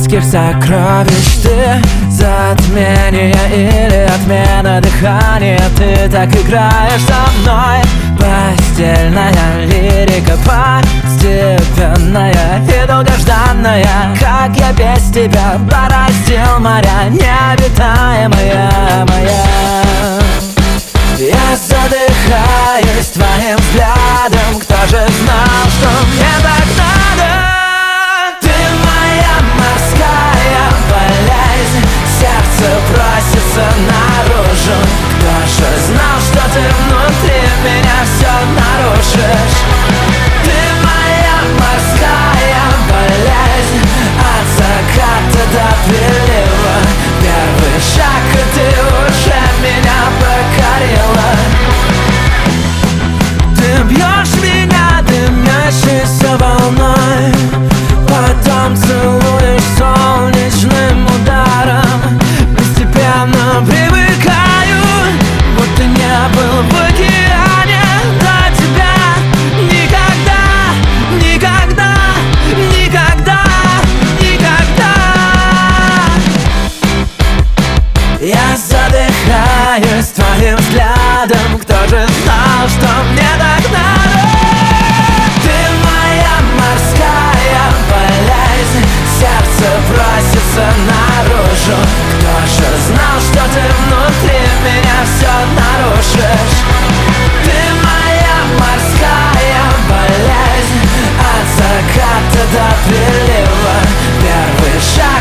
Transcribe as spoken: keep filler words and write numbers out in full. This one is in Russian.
детских сокровищ. Ты затмение или отмена дыхания. Ты так играешь со мной. Постельная лирика постепенная и долгожданная. Как я без тебя бороздил моря необитаемая моя. Я задыхаюсь твоим взглядом. Кто же знал, что мне так надо? Ты моя морская болезнь. Сердце просится наружу. Кто же знал, что ты внутри меня все нарушишь? Ты моя морская болезнь. От заката до прилива. Первый шаг, и ты уже меня покорила. Ты бьешь меня дымящейся волной, потом целуешь солнечным ударом. Постепенно привыкаю, будто не был в океане до тебя. Никогда, никогда, никогда, никогда. Я задыхаюсь твоим взглядом. Кто же знал, что мне так надо? Ты моя морская болезнь. Сердце просится наружу. Кто же знал, что ты внутри меня все нарушишь? Ты моя морская болезнь. От заката до прилива. Первый шаг.